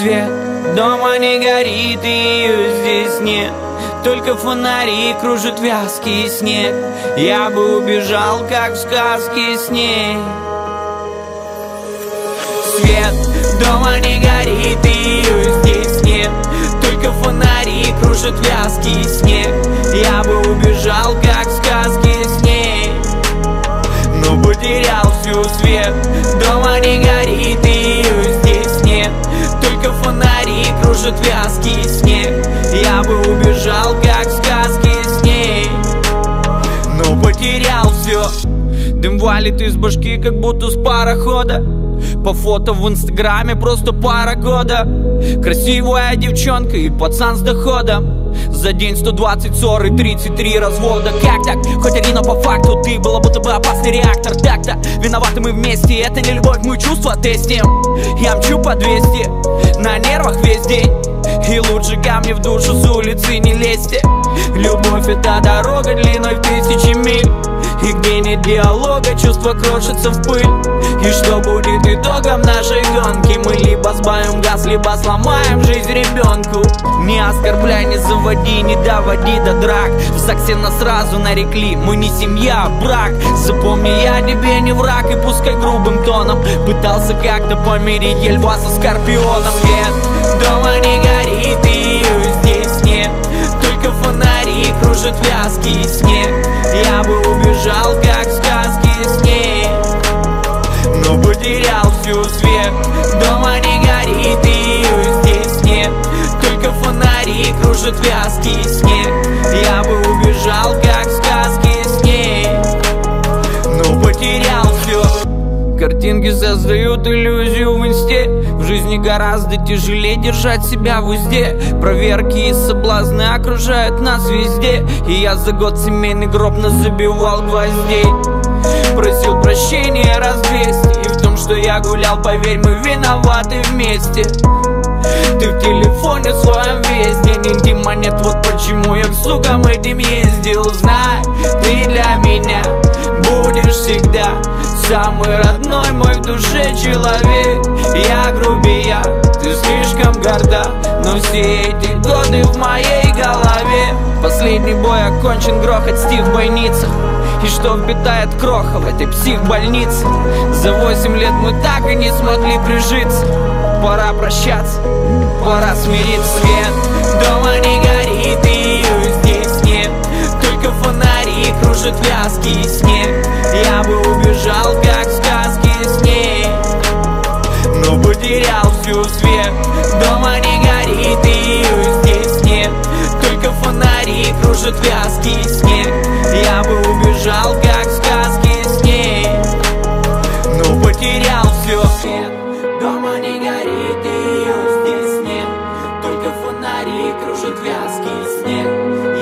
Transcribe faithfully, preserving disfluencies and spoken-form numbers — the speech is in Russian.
свет, дома не горит и ее здесь нет. Только фонари кружит вязкий снег. Я бы убежал, как в сказке с ней. Свет, дома не горит и ее здесь нет. Только фонари кружит вязкий снег. Я бы убежал, как в сказке с ней, но потерял всю свет. Дома не горит и ее здесь нет. Только фонари кружит вязкий снег. Я бы убежал, как в сказке с ней, но потерял все. Дым валит из башки, как будто с парохода. По фото в инстаграме просто пара года. Красивая девчонка и пацан с доходом. За день сто двадцать ссор и тридцать три развода. Как так? Хоть один, но по факту ты была будто бы опасный реактор. Так-то виноваты мы вместе. Это не любовь, мы чувства тестим. Я мчу по двести, на нервах весь день. И лучше ко мне в душу с улицы не лезьте. Любовь — это дорога длиной в тысячи миль. И где нет диалога, чувства крошатся в пыль. И что будет итогом нашей гонки? Мы либо сбавим газ, либо сломаем жизнь ребенку. Не оскорбляй, не заводи, не доводи до драк. В ЗАГСе нас сразу нарекли, мы не семья, а брак. Запомни, я тебе не враг, и пускай грубым тоном пытался как-то помирить я льва со скорпионом. Свет, дома не горит и ее здесь нет. Только фонари кружит вязкий снег. Я бы убежал, как в сказке с ней, но потерял всю свет. Дома не горит и ее здесь нет. Только фонари кружит вязкий снег. Я бы убежал, как в сказке с ней, но потерял все. Картинки создают иллюзию в инсте. В жизни гораздо тяжелее держать себя в узде. Проверки и соблазны окружают нас везде. И я за год семейный гроб назабивал гвоздей. Просил прощения раз двести. И в том, что я гулял, поверь, мы виноваты вместе. Ты в телефоне своем весь день, интима нет, вот почему я к сукам этим ездил. Знай, ты для меня будешь всегда самый родной мой в душе человек. Я грубия, ты слишком горда, но все эти годы в моей голове. Последний бой окончен, грохот стих в бойницах. И что вбитает кроха в этой психбольнице? За восемь лет мы так и не смогли прижиться. Пора прощаться, пора смириться. Свет, дома не горит и ее здесь нет. Только фонари кружит вязкий снег. Я бы убежал, как в сказке с ней, но потерял всю свет. Дома не горит и ее здесь нет. Только фонари кружит вязкий снег. Я бы убежал, как в сказке с ней, но потерял все. Свет, дома не горит и ее здесь нет. Только фонари кружит вязкий снег.